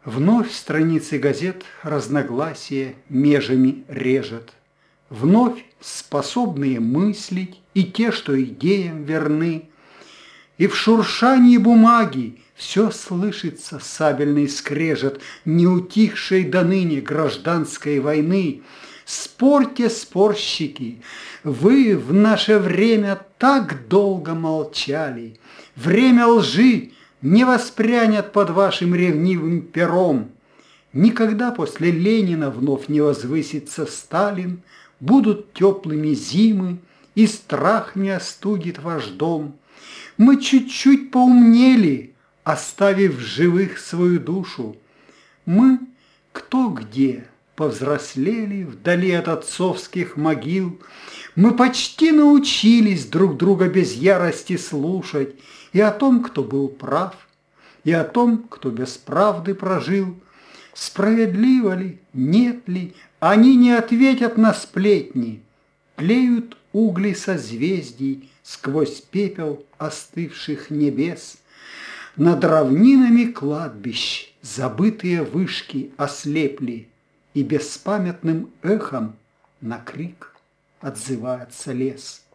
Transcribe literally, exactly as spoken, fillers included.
Вновь страницы газет разногласия межами режет. Вновь способные мыслить и те, что идеям верны. И в шуршании бумаги все слышится сабельный скрежет неутихшей до ныне гражданской войны. Спорьте, спорщики, вы в наше время так долго молчали. Время лжи не воспрянет под вашим ревнивым пером. Никогда после Ленина вновь не возвысится Сталин, будут теплыми зимы, и страх не остудит ваш дом. Мы чуть-чуть поумнели, оставив в живых свою душу. Мы кто где повзрослели вдали от отцовских могил. Мы почти научились друг друга без ярости слушать и о том, кто был прав, и о том, кто без правды прожил. Справедливо ли, нет ли, они не ответят на сплетни. Тлеют угли созвездий сквозь пепел остывших небес. Над равнинами кладбищ забытые вышки ослепли, и беспамятным эхом на крик отзывается лес.